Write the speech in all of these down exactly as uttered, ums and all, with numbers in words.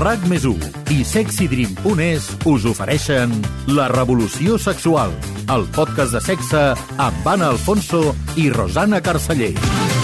RAC més u i sexy dream punt es us ofereixen La Revolució Sexual, el podcast de sexe amb Anna Alfonso i Rosana Carceller.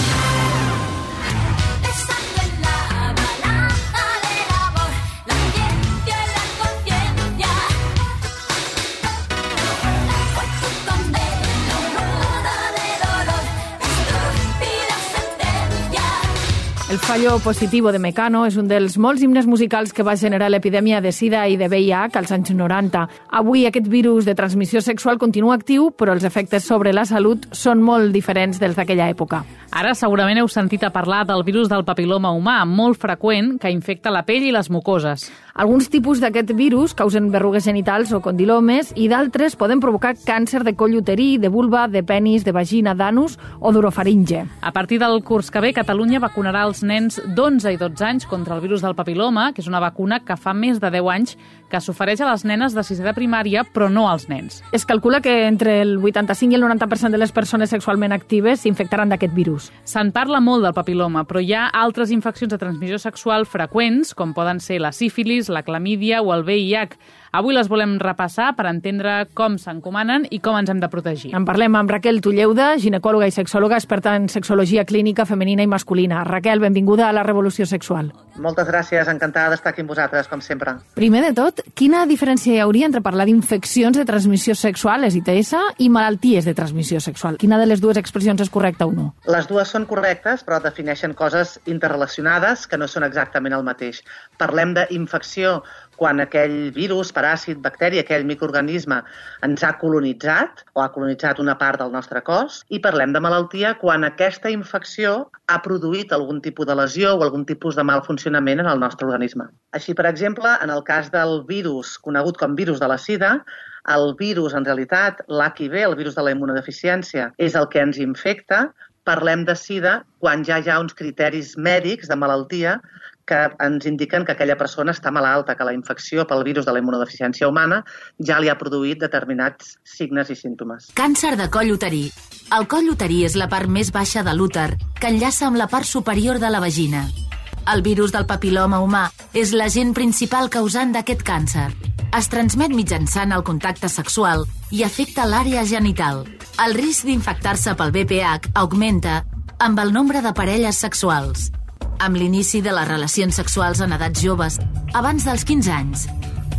El fallo positivo de Mecano és un dels molts himnes musicals que va generar l'epidèmia de sida i de V I H als anys noranta. Avui aquest virus de transmissió sexual continua actiu, però els efectes sobre la salut són molt diferents dels d'aquella època. Ara segurament heu sentit a parlar del virus del papiloma humà, molt freqüent, que infecta la pell i les mucoses. Alguns tipus d'aquest virus causen verrugues genitals o condilomes i d'altres poden provocar càncer de coll uterí, de vulva, de penis, de vagina, d'anus o d'orofaringe. A partir del curs que ve, Catalunya vacunarà els nens d'onze i dotze anys contra el virus del papiloma, que és una vacuna que fa més de deu anys que s'ofereix a les nenes de sisè de primària, però no als nens. Es calcula que entre el vuitanta-cinc i el noranta per cent de les persones sexualment actives s'infectaran d'aquest virus. Se'n parla molt del papiloma, però hi ha altres infeccions de transmissió sexual freqüents, com poden ser la sífilis, la clamídia o el V I H. Avui les volem repassar per entendre com s'encomanen i com ens hem de protegir. En parlem amb Raquel Tulleuda, ginecòloga i sexòloga, experta en sexologia clínica femenina i masculina. Raquel, benvinguda a La Revolució Sexual. Moltes gràcies, encantada d'estar aquí amb vosaltres, com sempre. Primer de tot, quina diferència hi hauria entre parlar d'infeccions de transmissió sexual, les I T S, i malalties de transmissió sexual? Quina de les dues expressions és correcta o no? Les dues són correctes, però defineixen coses interrelacionades que no són exactament el mateix. Parlem d'infecció quan aquell virus, paràsit, bacteri, aquell microorganisme ens ha colonitzat o ha colonitzat una part del nostre cos, i parlem de malaltia quan aquesta infecció ha produït algun tipus de lesió o algun tipus de mal funcionament en el nostre organisme. Així, per exemple, en el cas del virus conegut com virus de la sida, el virus, en realitat, l'H I V, el virus de la immunodeficiència, és el que ens infecta. Parlem de sida quan ja hi ha uns criteris mèdics de malaltia que ens indiquen que aquella persona està malalta, que la infecció pel virus de la immunodeficiència humana ja li ha produït determinats signes i símptomes. Càncer de coll uterí. El coll uterí és la part més baixa de l'úter, que enllaça amb la part superior de la vagina. El virus del papiloma humà és l'agent principal causant d'aquest càncer. Es transmet mitjançant el contacte sexual i afecta l'àrea genital. El risc d'infectar-se pel V P H augmenta amb el nombre de parelles sexuals, amb l'inici de les relacions sexuals en edats joves, abans dels quinze anys.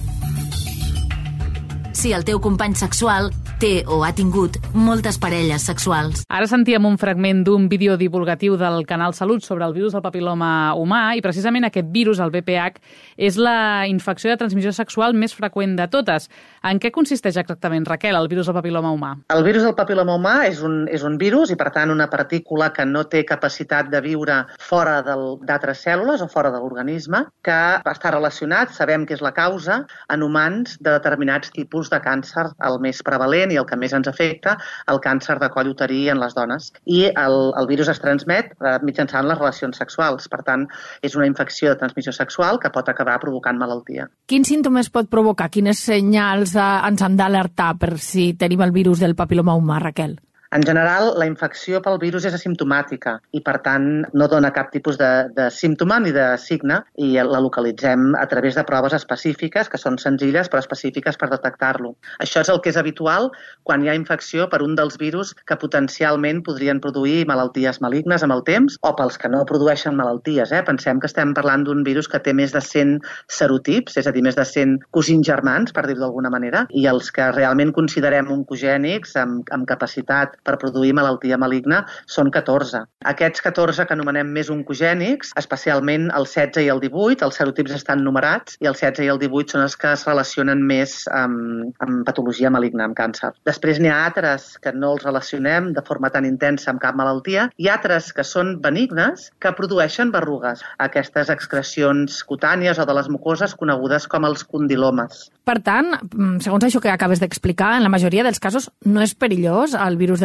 Si el teu company sexual té o ha tingut moltes parelles sexuals. Ara sentíem un fragment d'un vídeo divulgatiu del Canal Salut sobre el virus del papiloma humà i precisament aquest virus, el V P H, és la infecció de transmissió sexual més freqüent de totes. En què consisteix exactament, Raquel, el virus del papiloma humà? El virus del papiloma humà és un, és un virus i, per tant, una partícula que no té capacitat de viure fora d'altres cèl·lules o fora de l'organisme, que està relacionat, sabem que és la causa, en humans de determinats tipus de càncer, el més prevalent i el que més ens afecta, el càncer de coll uterí en les dones. I el, el virus es transmet mitjançant les relacions sexuals. Per tant, és una infecció de transmissió sexual que pot acabar provocant malaltia. Quins símptomes pot provocar? Quines senyals ens han d'alertar per si tenim el virus del papiloma humà, Raquel? En general, la infecció pel virus és asimptomàtica i, per tant, no dona cap tipus de, de símptoma ni de signe i la localitzem a través de proves específiques, que són senzilles però específiques per detectar-lo. Això és el que és habitual quan hi ha infecció per un dels virus que potencialment podrien produir malalties malignes amb el temps o pels que no produeixen malalties. Eh? Pensem que estem parlant d'un virus que té més de cent serotips, és a dir, més de cent cosins germans, per dir-ho d'alguna manera, i els que realment considerem oncogènics amb, amb capacitat per produir malaltia maligna són catorze. Aquests catorze que anomenem més oncogènics, especialment el setze i el divuit, els serotips estan numerats i el setze i el divuit són els que es relacionen més amb, amb patologia maligna, amb càncer. Després n'hi ha altres que no els relacionem de forma tan intensa amb cap malaltia i altres que són benignes que produeixen verrugues, aquestes excrecions cutànies o de les mucoses conegudes com els condilomes. Per tant, segons això que acabes d'explicar, en la majoria dels casos no és perillós el virus del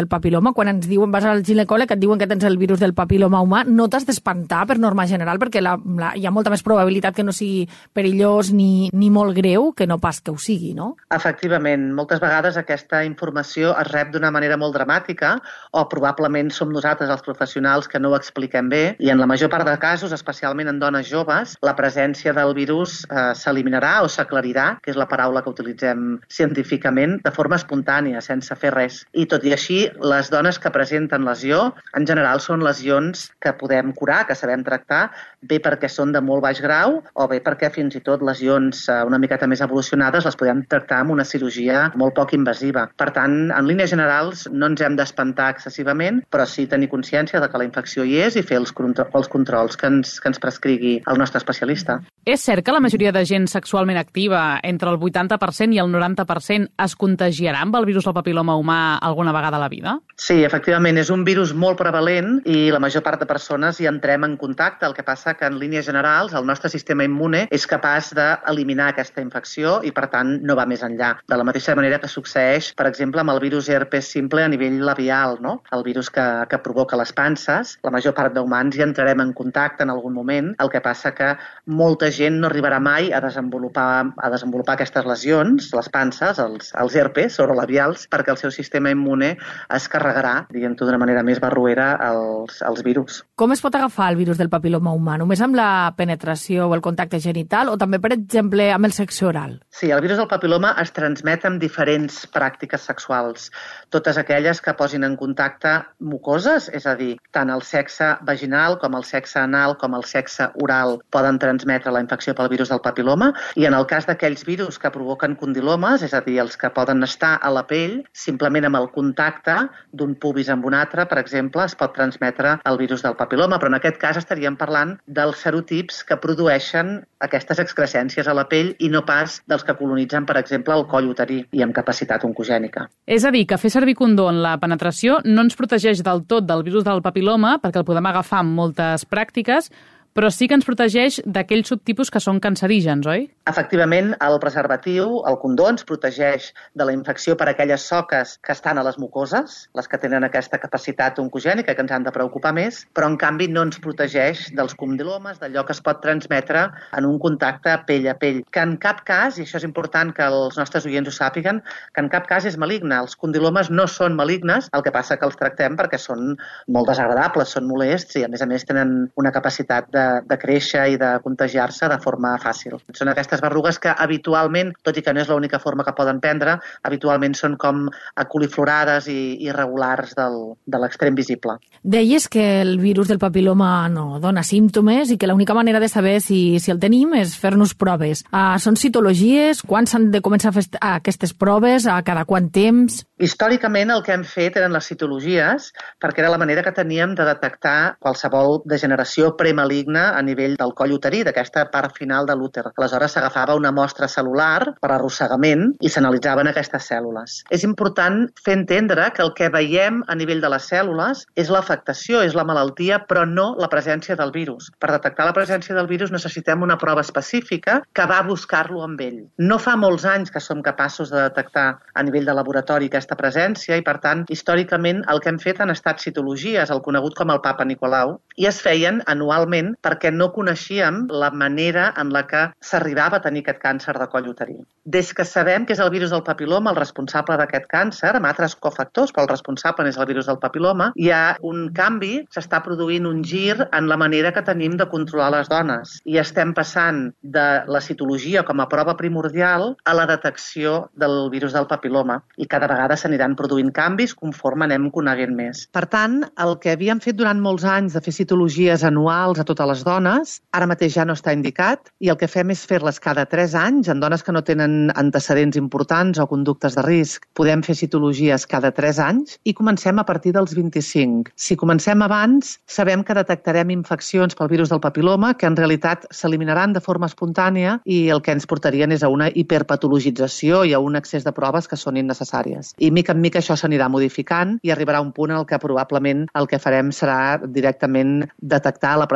del papiloma. Quan ens diuen, vas al ginecòleg, et diuen que tens el virus del papiloma humà, no t'has d'espantar per norma general, perquè la, la, hi ha molta més probabilitat que no sigui perillós ni, ni molt greu que no pas que ho sigui, no? Efectivament, moltes vegades aquesta informació es rep d'una manera molt dramàtica o probablement som nosaltres els professionals que no ho expliquem bé i en la major part de casos, especialment en dones joves, la presència del virus eh, s'eliminarà o s'aclarirà, que és la paraula que utilitzem científicament, de forma espontània, sense fer res. I tot i així, les dones que presenten lesió, en general són lesions que podem curar, que sabem tractar, bé perquè són de molt baix grau o bé perquè fins i tot lesions eh, una miqueta més evolucionades les podem tractar amb una cirurgia molt poc invasiva. Per tant, en línies generals, no ens hem d'espantar excessivament, però sí tenir consciència de que la infecció hi és i fer els, els controls que ens, que ens prescrigui el nostre especialista. És cert que la majoria de gent sexualment activa, entre el vuitanta per cent i el noranta per cent, es contagiarà amb el virus del papiloma humà alguna vegada a la vida? Sí, efectivament, és un virus molt prevalent i la major part de persones hi entrem en contacte. El que passa que en línies generals el nostre sistema immune és capaç d'eliminar aquesta infecció i, per tant, no va més enllà. De la mateixa manera que succeeix, per exemple, amb el virus herpes simple a nivell labial, no? El virus que, que provoca les panses. La major part d'humans hi entrarem en contacte en algun moment. El que passa que molta gent no arribarà mai a desenvolupar, a desenvolupar aquestes lesions, les panses, els, els herpes sorolabials, perquè el seu sistema immune es carregarà, diguem-ho d'una manera més barruera, els, els virus. Com es pot agafar el virus del papiloma humà? Només amb la penetració o el contacte genital o també, per exemple, amb el sexe oral? Sí, el virus del papiloma es transmet amb diferents pràctiques sexuals. Totes aquelles que posin en contacte mucoses, és a dir, tant el sexe vaginal com el sexe anal com el sexe oral poden transmetre la infecció pel virus del papiloma i en el cas d'aquells virus que provoquen condilomes, és a dir, els que poden estar a la pell, simplement amb el contacte d'un pubis amb un altre, per exemple, es pot transmetre el virus del papiloma, però en aquest cas estaríem parlant dels serotips que produeixen aquestes excrescències a la pell i no pas dels que colonitzen, per exemple, el coll uterí i amb capacitat oncogènica. És a dir, que fer servir condó en la penetració no ens protegeix del tot del virus del papiloma, perquè el podem agafar amb moltes pràctiques, però sí que ens protegeix d'aquells subtipus que són cancerígens, oi? Efectivament, el preservatiu, el condó, ens protegeix de la infecció per aquelles soques que estan a les mucoses, les que tenen aquesta capacitat oncogènica que ens han de preocupar més, però en canvi no ens protegeix dels condilomes, d'allò que es pot transmetre en un contacte pell a pell, que en cap cas, i això és important que els nostres oients ho sàpiguen, que en cap cas és maligne. Els condilomes no són malignes, el que passa que els tractem perquè són molt desagradables, són molests i a més a més tenen una capacitat de de créixer i de contagiar-se de forma fàcil. Són aquestes berrugues que habitualment, tot i que no és l'única forma que poden prendre, habitualment són com acoliflorades i irregulars del, de l'extrem visible. Deies que el virus del papiloma no dona símptomes i que l'única manera de saber si, si el tenim és fer-nos proves. Uh, són citologies? Quan s'han de començar a fer aquestes proves? A cada quant temps? Històricament el que hem fet eren les citologies perquè era la manera que teníem de detectar qualsevol degeneració premaligna a nivell del coll uterí, d'aquesta part final de l'úter. Aleshores s'agafava una mostra cel·lular per arrossegament i s'analitzaven aquestes cèl·lules. És important fer entendre que el que veiem a nivell de les cèl·lules és l'afectació, és la malaltia, però no la presència del virus. Per detectar la presència del virus necessitem una prova específica que va a buscar-lo amb ell. No fa molts anys que som capaços de detectar a nivell de laboratori aquesta presència i, per tant, històricament el que hem fet han estat citologies, el conegut com el Papa Nicolau, i es feien anualment perquè no coneixíem la manera en la que s'arribava a tenir aquest càncer de coll uterí. Des que sabem que és el virus del papiloma el responsable d'aquest càncer, amb altres cofactors, però el responsable és el virus del papiloma, hi ha un canvi, s'està produint un gir en la manera que tenim de controlar les dones. I estem passant de la citologia com a prova primordial a la detecció del virus del papiloma. I cada vegada s'aniran produint canvis conforme anem coneguent més. Per tant, el que havíem fet durant molts anys de fer citologies anuals a totes les dones, ara mateix ja no està indicat i el que fem és fer-les cada tres anys en dones que no tenen antecedents importants o conductes de risc. Podem fer citologies cada tres anys i comencem a partir dels vint-i-cinc. Si comencem abans, sabem que detectarem infeccions pel virus del papiloma que en realitat s'eliminaran de forma espontània i el que ens portarien és a una hiperpatologització i a un excés de proves que són innecessàries. I mica en mica això s'anirà modificant i arribarà un punt en el que probablement el que farem serà directament detectar la presència del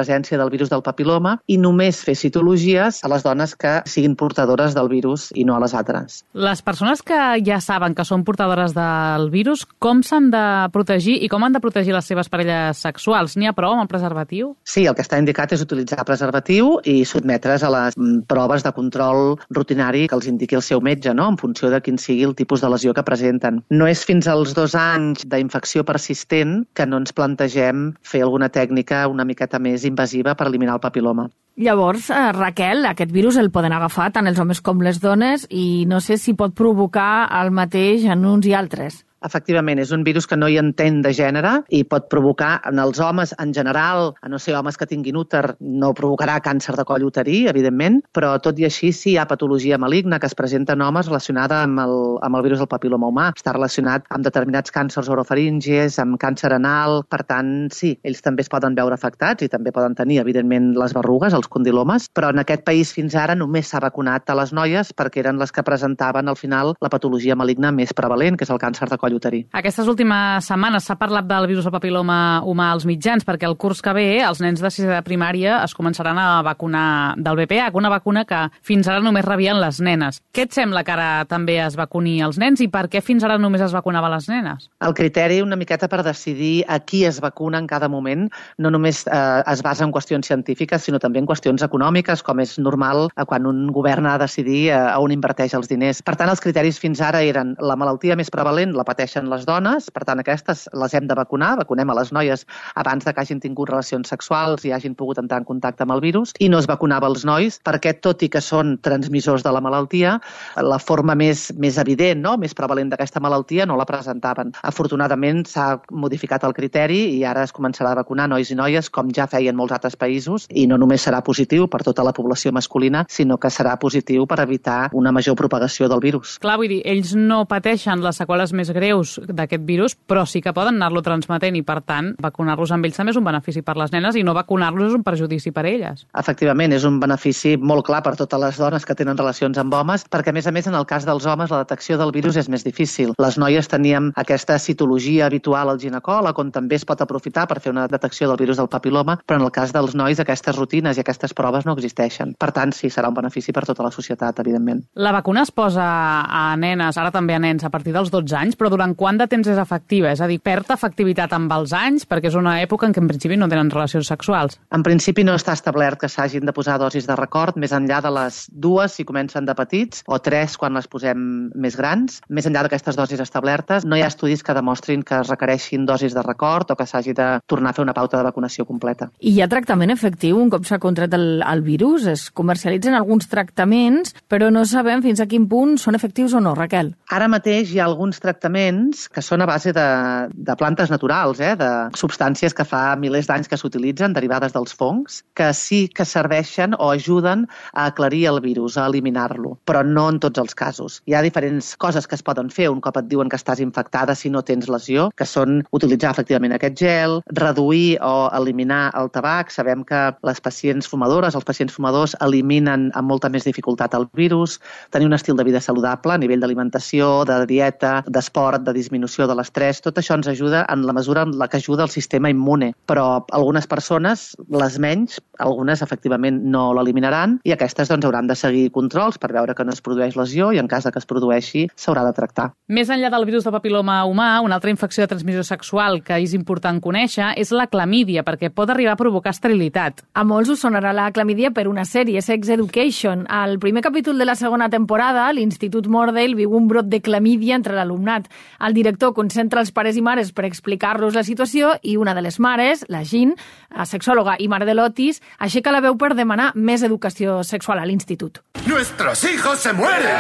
el virus del papiloma i només fer citologies a les dones que siguin portadores del virus i no a les altres. Les persones que ja saben que són portadores del virus, com s'han de protegir i com han de protegir les seves parelles sexuals? N'hi ha prou amb el preservatiu? Sí, el que està indicat és utilitzar preservatiu i sotmetre's a les proves de control rutinari que els indiqui el seu metge, no? En funció de quin sigui el tipus de lesió que presenten. No és fins als dos anys d'infecció persistent que no ens plantegem fer alguna tècnica una miqueta més invasiva per eliminar el papiloma. Llavors, eh, Raquel, aquest virus el poden agafar tant els homes com les dones i no sé si pot provocar el mateix en uns i altres. Efectivament, és un virus que no hi entén de gènere i pot provocar en els homes en general, a no ser homes que tinguin úter, no provocarà càncer de coll uterí, evidentment, però tot i així sí hi ha patologia maligna que es presenta en homes relacionada amb el, amb el virus del papiloma humà. Està relacionat amb determinats càncers orofaríngies, amb càncer anal, per tant, sí, ells també es poden veure afectats i també poden tenir, evidentment, les berrugues, els condilomes, però en aquest país fins ara només s'ha vacunat a les noies perquè eren les que presentaven al final la patologia maligna més prevalent, que és el càncer de coll uterí. Aquestes últimes setmanes s'ha parlat del virus del papiloma humà als mitjans perquè el curs que ve els nens de sisè de primària es començaran a vacunar del V P H, una vacuna que fins ara només rebien les nenes. Què et sembla que ara també es vacuni els nens i per què fins ara només es vacunava les nenes? El criteri una miqueta per decidir a qui es vacuna en cada moment no només eh, es basa en qüestions científiques, sinó també en qüestions econòmiques, com és normal quan un govern ha de decidir eh, a on inverteix els diners. Per tant, els criteris fins ara eren la malaltia més prevalent, la pateixen les dones, per tant aquestes les hem de vacunar, vacunem a les noies abans de que hagin tingut relacions sexuals i hagin pogut entrar en contacte amb el virus, i no es vacunava els nois perquè, tot i que són transmissors de la malaltia, la forma més, més evident, no? més prevalent d'aquesta malaltia no la presentaven. Afortunadament s'ha modificat el criteri i ara es començarà a vacunar nois i noies com ja feien molts altres països, i no només serà positiu per tota la població masculina, sinó que serà positiu per evitar una major propagació del virus. Clar, vull dir, ells no pateixen les seqüeles més greus d'aquest virus, però sí que poden anar-lo transmetent i, per tant, vacunar-los amb ells també és un benefici per les nenes i no vacunar-los és un perjudici per elles. Efectivament, és un benefici molt clar per totes les dones que tenen relacions amb homes, perquè, a més a més, en el cas dels homes, la detecció del virus és més difícil. Les noies teníem aquesta citologia habitual al ginecòleg, on també es pot aprofitar per fer una detecció del virus del papiloma, però en el cas dels nois aquestes rutines i aquestes proves no existeixen. Per tant, sí, serà un benefici per tota la societat, evidentment. La vacuna es posa a nenes, ara també a nens, a partir dels dotze anys, però durant quant de temps és efectiva? És a dir, perd efectivitat amb els anys perquè és una època en què en principi no tenen relacions sexuals. En principi no està establert que s'hagin de posar dosis de record més enllà de les dues si comencen de petits o tres quan les posem més grans. Més enllà d'aquestes dosis establertes, no hi ha estudis que demostrin que es requereixin dosis de record o que s'hagi de tornar a fer una pauta de vacunació completa. I hi ha tractament efectiu un cop s'ha contret el, el virus? Es comercialitzen alguns tractaments, però no sabem fins a quin punt són efectius o no, Raquel. Ara mateix hi ha alguns tractaments que són a base de, de plantes naturals, eh? de substàncies que fa milers d'anys que s'utilitzen, derivades dels fongs, que sí que serveixen o ajuden a aclarir el virus, a eliminar-lo, però no en tots els casos. Hi ha diferents coses que es poden fer un cop et diuen que estàs infectada si no tens lesió, que són utilitzar efectivament aquest gel, reduir o eliminar el tabac. Sabem que les pacients fumadores, els pacients fumadors eliminen amb molta més dificultat el virus, tenir un estil de vida saludable a nivell d'alimentació, de dieta, d'esport, de disminució de l'estrès, tot això ens ajuda en la mesura en la que ajuda el sistema immune, però algunes persones, les menys, algunes efectivament no l'eliminaran i aquestes doncs hauran de seguir controls per veure que no es produeix lesió i en cas que es produeixi s'haurà de tractar. Més enllà del virus del papiloma humà, una altra infecció de transmissió sexual que és important conèixer és la clamídia, perquè pot arribar a provocar esterilitat. A molts us sonarà la clamídia per una sèrie, Sex Education. Al primer capítol de la segona temporada, l'Institut Mordell viu un brot de clamídia entre l'alumnat. El director concentra els pares i mares per explicar-los la situació i una de les mares, la Jean, sexòloga i mare de l'Otis, aixeca la veu per demanar més educació sexual a l'institut. ¡Nuestros hijos se mueren!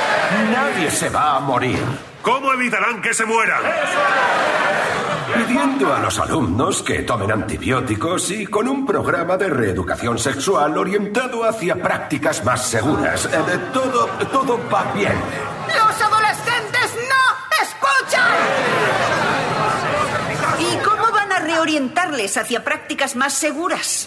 Nadie se va a morir. ¿Cómo evitarán que se mueran? Pidiendo a los alumnos que tomen antibióticos y con un programa de reeducación sexual orientado hacia prácticas más seguras. Eh, todo, todo va bien. ¡Los adolescentes no escuchan! ¿Y cómo van a reorientarles hacia prácticas más seguras?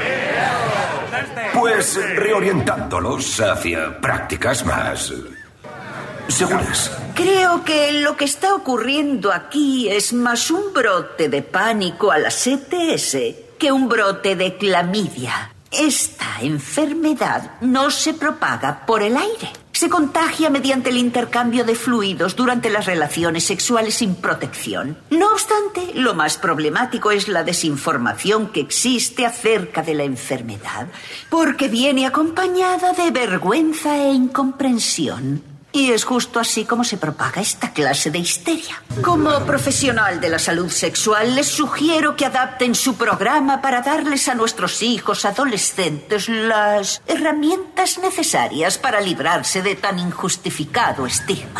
Pues reorientándolos hacia prácticas más seguras. Creo que lo que está ocurriendo aquí es más un brote de pánico a las E T S que un brote de clamidia. Esta enfermedad no se propaga por el aire. Se contagia mediante el intercambio de fluidos durante las relaciones sexuales sin protección. No obstante, lo más problemático es la desinformación que existe acerca de la enfermedad, porque viene acompañada de vergüenza e incomprensión. Y es justo así como se propaga esta clase de histeria. Como profesional de la salud sexual, les sugiero que adapten su programa para darles a nuestros hijos adolescentes las herramientas necesarias para librarse de tan injustificado estigma.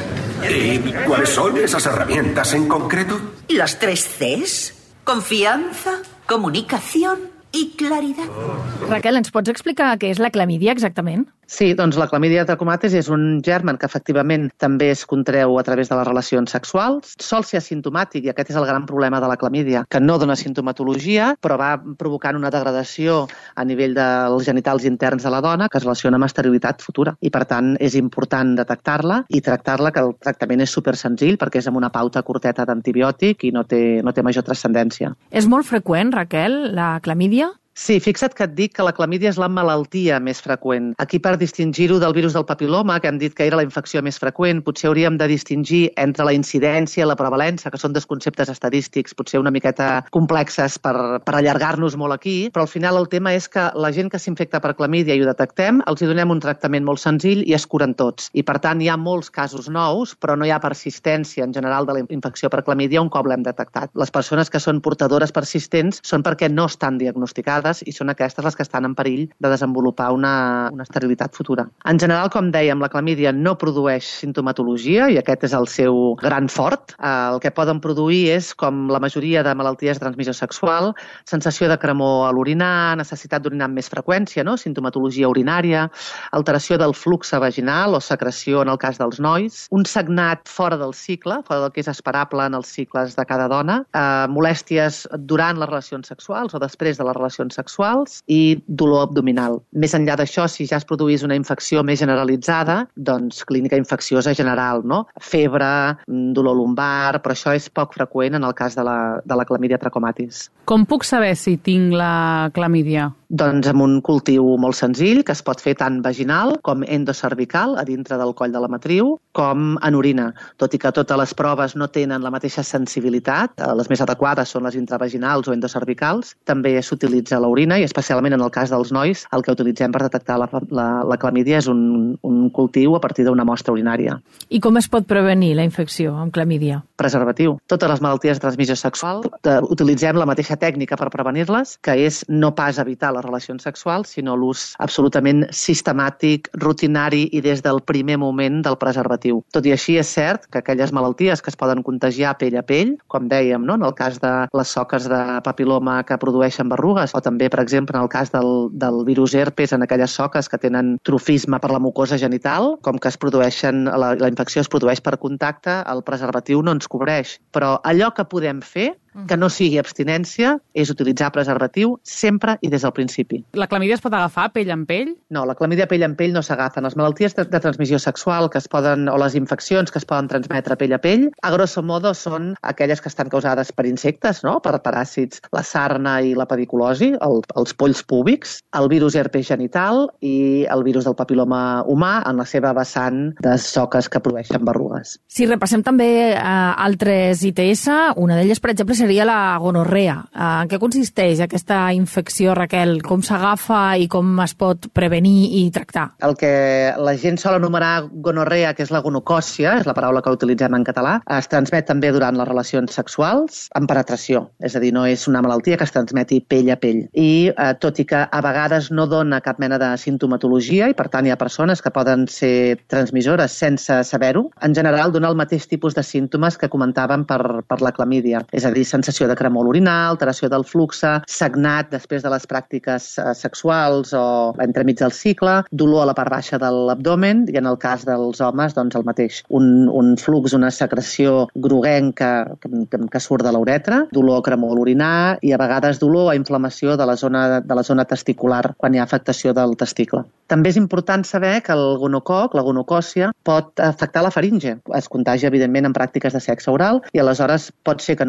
¿Y cuáles son esas herramientas en concreto? Las tres Cs: confianza, comunicación i claritat. Raquel, ens pots explicar què és la clamídia exactament? Sí, doncs la clamídia trachomatis és un germen que efectivament també es contreu a través de les relacions sexuals. Sol ser asimptomàtic, i aquest és el gran problema de la clamídia, que no dona sintomatologia, però va provocant una degradació a nivell dels genitals interns de la dona que es relaciona amb esterilitat futura. I, per tant, és important detectar-la i tractar-la, que el tractament és super senzill perquè és amb una pauta curteta d'antibiòtic i no té, no té major transcendència. És molt freqüent, Raquel, la clamídia? Sí, fixa't que et dic que la clamídia és la malaltia més freqüent. Aquí, per distingir-ho del virus del papiloma, que hem dit que era la infecció més freqüent, potser hauríem de distingir entre la incidència i la prevalença, que són dos conceptes estadístics, potser una miqueta complexes per, per allargar-nos molt aquí, però al final el tema és que la gent que s'infecta per clamídia i ho detectem, els hi donem un tractament molt senzill i es curen tots. I, per tant, hi ha molts casos nous, però no hi ha persistència en general de la infecció per clamídia un cop l'hem detectat. Les persones que són portadores persistents són perquè no estan diagnosticades i són aquestes les que estan en perill de desenvolupar una, una esterilitat futura. En general, com dèiem, la clamídia no produeix sintomatologia i aquest és el seu gran fort. El que poden produir és, com la majoria de malalties de transmissió sexual, sensació de cremor a l'orinar, necessitat d'orinar amb més freqüència, no? Sintomatologia urinària, alteració del flux vaginal o secreció en el cas dels nois, un sagnat fora del cicle, fora del que és esperable en els cicles de cada dona, eh, molèsties durant les relacions sexuals o després de les relacions sexuals i dolor abdominal. Més enllà d'això, si ja es produís una infecció més generalitzada, doncs clínica infecciosa general, no? Febre, dolor lumbar, però això és poc freqüent en el cas de la, de la clamídia trachomatis. Com puc saber si tinc la clamídia? Doncs amb un cultiu molt senzill, que es pot fer tant vaginal com endocervical, a dintre del coll de la matriu, com en orina. Tot i que totes les proves no tenen la mateixa sensibilitat, les més adequades són les intravaginals o endocervicals, també s'utilitza l'orina i especialment en el cas dels nois el que utilitzem per detectar la, la, la clamídia és un, un cultiu a partir d'una mostra urinària. I com es pot prevenir la infecció amb clamídia? Preservatiu. Totes les malalties de transmissió sexual eh, utilitzem la mateixa tècnica per prevenir-les, que és no pas evitar les relacions sexuals, sinó l'ús absolutament sistemàtic, rutinari i des del primer moment del preservatiu. Tot i així, és cert que aquelles malalties que es poden contagiar pell a pell, com dèiem, no? En el cas de les soques de papiloma que produeixen berrugues, o també, per exemple, en el cas del, del virus herpes, en aquelles soques que tenen trofisme per la mucosa genital, com que es produeixen, la, la infecció es produeix per contacte, el preservatiu no ens cobreix. Però allò que podem fer, que no sigui abstinència, és utilitzar preservatiu sempre i des del principi. La clamídia es pot agafar pell en pell? No, la clamídia pell en pell no s'agafen. Les malalties de, de transmissió sexual que es poden, o les infeccions que es poden transmetre pell a pell, a grosso modo són aquelles que estan causades per insectes, no? Per paràsits, la sarna i la pediculosi, el, els polls púbics, el virus herpes genital i el virus del papiloma humà en la seva vessant de soques que produeixen berrugues. Si repassem també eh, altres I T S, una d'elles, per exemple, seria la gonorrea. En què consisteix aquesta infecció, Raquel? Com s'agafa i com es pot prevenir i tractar? El que la gent sol anomenar gonorrea, que és la gonocòcia, és la paraula que utilitzem en català, es transmet també durant les relacions sexuals amb penetració. És a dir, no és una malaltia que es transmeti pell a pell. I eh, tot i que a vegades no dona cap mena de sintomatologia i per tant hi ha persones que poden ser transmissores sense saber-ho, en general dona el mateix tipus de símptomes que comentàvem per, per la clamídia. És a dir, sensació de cremor orinar, alteració del flux, sagnat després de les pràctiques eh, sexuals o entremig del cicle, dolor a la part baixa de l'abdomen i en el cas dels homes, doncs el mateix. Un, un flux, una secreció groguenca que, que, que surt de l'uretra, dolor, cremor a l'orinar i a vegades dolor o inflamació de la zona, de la zona testicular quan hi ha afectació del testicle. També és important saber que el gonococ, la gonocòcia, pot afectar la faringe. Es contagia, evidentment, en pràctiques de sexe oral i aleshores pot ser que no doni cap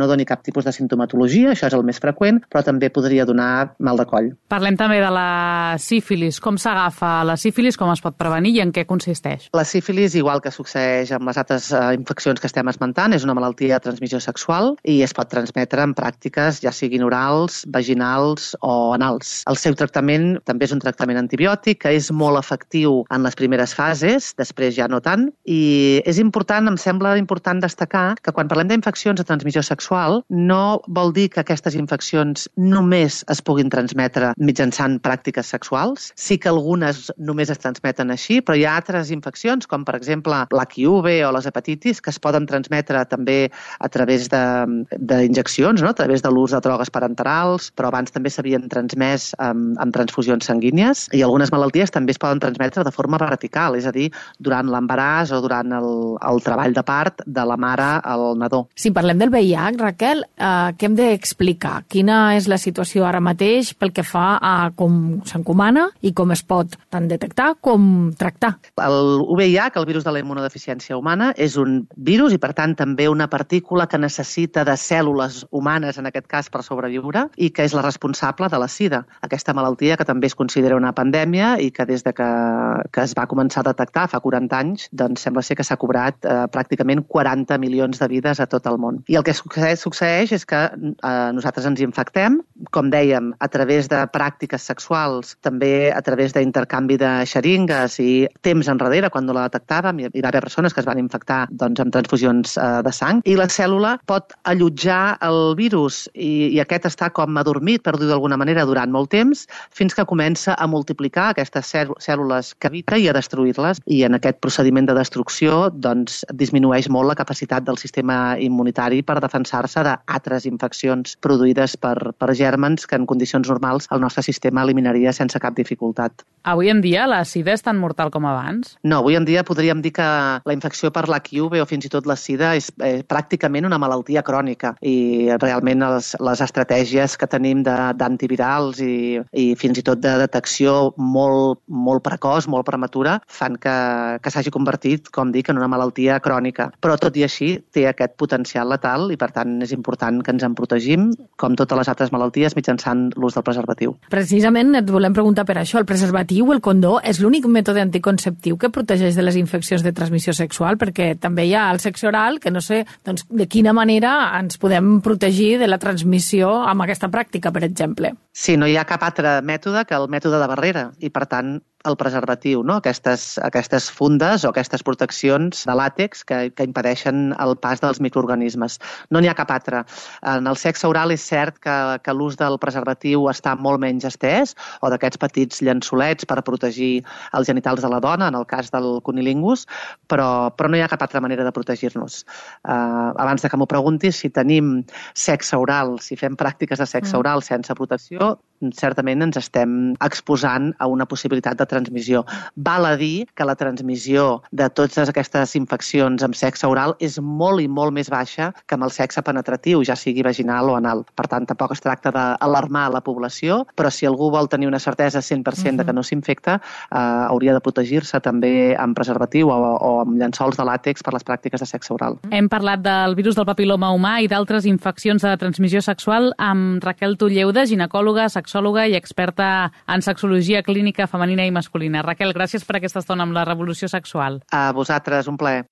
tipus de simptomatologia, això és el més freqüent, però també podria donar mal de coll. Parlem també de la sífilis. Com s'agafa la sífilis, com es pot prevenir i en què consisteix? La sífilis, igual que succeeix amb les altres uh, infeccions que estem esmentant, és una malaltia de transmissió sexual i es pot transmetre en pràctiques ja siguin orals, vaginals o anals. El seu tractament també és un tractament antibiòtic que és molt efectiu en les primeres fases, després ja no tant, i és important, em sembla important destacar que quan parlem d'infeccions de transmissió sexual no vol dir que aquestes infeccions només es puguin transmetre mitjançant pràctiques sexuals. Sí que algunes només es transmeten així, però hi ha altres infeccions, com per exemple l'H I V o les hepatitis, que es poden transmetre també a través d'injeccions, no? A través de l'ús de drogues parenterals, però abans també s'havien transmès amb, amb transfusions sanguínies, i algunes malalties també es poden transmetre de forma vertical, és a dir, durant l'embaràs o durant el, el treball de part de la mare al nadó. Si parlem del V I H, Raquel, eh, què hem d'explicar? Quina és la situació ara mateix pel que fa a com s'encomana i com es pot tant detectar com tractar? El V I H, el virus de la immunodeficiència humana, és un virus i, per tant, també una partícula que necessita de cèl·lules humanes, en aquest cas, per sobreviure, i que és la responsable de la sida, aquesta malaltia que també es considera una pandèmia i que des de que, que es va començar a detectar fa quaranta anys, doncs sembla ser que s'ha cobrat eh, pràcticament quaranta milions de vides a tot el món. I el que succeeix, succeeix és que eh, nosaltres ens infectem, com dèiem, a través de pràctiques sexuals, també a través d'intercanvi de xeringues, i temps enrere, quan no la detectàvem, hi va haver persones que es van infectar doncs, amb transfusions eh, de sang, i la cèl·lula pot allotjar el virus i, i aquest està com adormit, per dir d'alguna manera, durant molt temps, fins que comença a multiplicar aquestes cèl·lules que habita i a destruir-les. I en aquest procediment de destrucció doncs, disminueix molt la capacitat del sistema immunitari per defensar-se d'altres infeccions produïdes per, per gèrmens que en condicions normals el nostre sistema eliminaria sense cap dificultat. Avui en dia la sida és tan mortal com abans? No, avui en dia podríem dir que la infecció per l'H I V o fins i tot la sida és eh, pràcticament una malaltia crònica i realment les, les estratègies que tenim d'antivirals i, i fins i tot de detecció molt, molt precoç, molt prematura, fan que, que s'hagi convertit, com dic, en una malaltia crònica. Però tot i així té aquest potencial letal i per tant és important que ens en protegim, com totes les altres malalties, mitjançant l'ús del preservatiu. Precisament et volem preguntar per això. El preservatiu, el condó, és l'únic mètode anticonceptiu que protegeix de les infeccions de transmissió sexual, perquè també hi ha el sexe oral, que no sé doncs, de quina manera ens podem protegir de la transmissió amb aquesta pràctica, per exemple. Sí, no hi ha cap altre mètode que el mètode de barrera i, per tant, el preservatiu, no? Aquestes, aquestes fundes o aquestes proteccions de làtex que, que impedeixen el pas dels microorganismes. No n'hi ha cap altre. En el sexe oral és cert que, que l'ús del preservatiu està molt menys estès, o d'aquests petits llençolets per protegir els genitals de la dona, en el cas del cunilingus, però, però no hi ha cap altra manera de protegir-nos. Uh, abans de que m'ho preguntis, si tenim sexe oral, si fem pràctiques de sexe oral sense protecció, certament ens estem exposant a una possibilitat de transmissió. Val a dir que la transmissió de totes aquestes infeccions amb sexe oral és molt i molt més baixa que amb el sexe penetratiu, ja sigui vaginal o anal. Per tant, tampoc es tracta d'alarmar la població, però si algú vol tenir una certesa cent per cent de que no s'infecta, eh, hauria de protegir-se també amb preservatiu o, o amb llençols de làtex per les pràctiques de sexe oral. Hem parlat del virus del papiloma humà i d'altres infeccions de transmissió sexual amb Raquel Tulleuda, ginecòloga, sexòloga i experta en sexologia clínica femenina i masculina. Raquel, gràcies per aquesta estona amb la revolució sexual. A vosaltres, un plaer.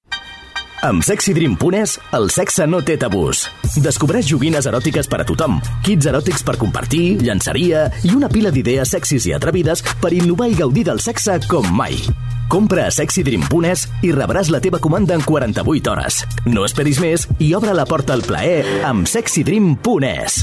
Amb sexydream punt es, el sexe no té tabús. Descobreix joguines eròtiques per a tothom, kits eròtics per compartir, llançaria i una pila d'idees sexis i atrevides per innovar i gaudir del sexe com mai. Compra a sexydream punt es i rebràs la teva comanda en quaranta-vuit hores. No esperis més i obre la porta al plaer amb sexydream punt es.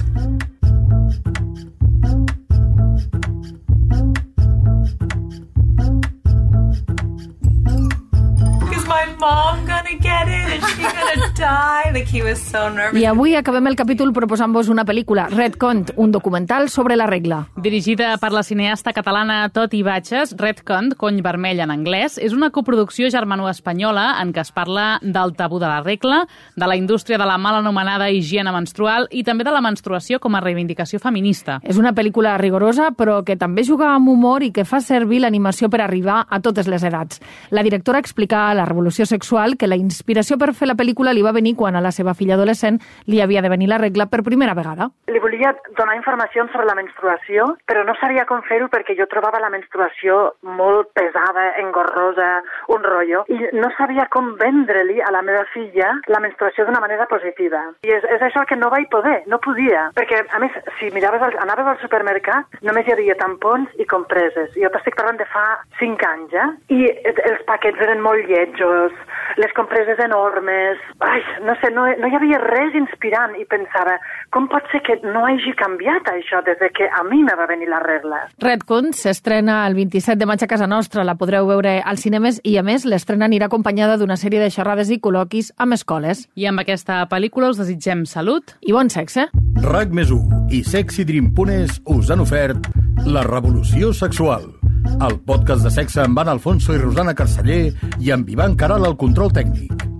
Mom gonna get it? Is she gonna die? Like, he was so nervous. I avui acabem el capítol proposant-vos una pel·lícula, Redcon, un documental sobre la regla. Dirigida per la cineasta catalana Toti Batxes, Redcon, cony vermell en anglès, és una coproducció germano-espanyola en què es parla del tabú de la regla, de la indústria de la mal anomenada higiene menstrual i també de la menstruació com a reivindicació feminista. És una pel·lícula rigorosa, però que també juga amb humor i que fa servir l'animació per arribar a totes les edats. La directora explica a la Revolució Sexual que la inspiració per fer la pel·lícula li va li va venir quan a la seva filla adolescent li havia de venir la regla per primera vegada. Li volia donar informació sobre la menstruació, però no sabia com fer-ho perquè jo trobava la menstruació molt pesada, engorrosa, un rotllo, i no sabia com vendre-li a la meva filla la menstruació d'una manera positiva. I és, és això que no vaig poder, no podia, perquè a més, si miraves al, anaves al supermercat, només hi havia tampons i compreses. Jo t'estic parlant de fa cinc anys, eh? I els paquets eren molt lletjos, les compreses enormes. Ai, no sé, no, no hi havia res inspirant i pensava, com pot ser que no hagi canviat això des de que a mi me va venir la regla? Redcon s'estrena el vint-i-set de maig a casa nostra, la podreu veure als cinemes i, a més, l'estrena anirà acompanyada d'una sèrie de xerrades i col·loquis amb escoles. I amb aquesta pel·lícula us desitgem salut i bon sexe. RAC més u i Sexy Dream punt es us han ofert La Revolució Sexual, el podcast de sexe amb Anna Alfonso i Rosana Carceller i amb Ivan Caral al control tècnic.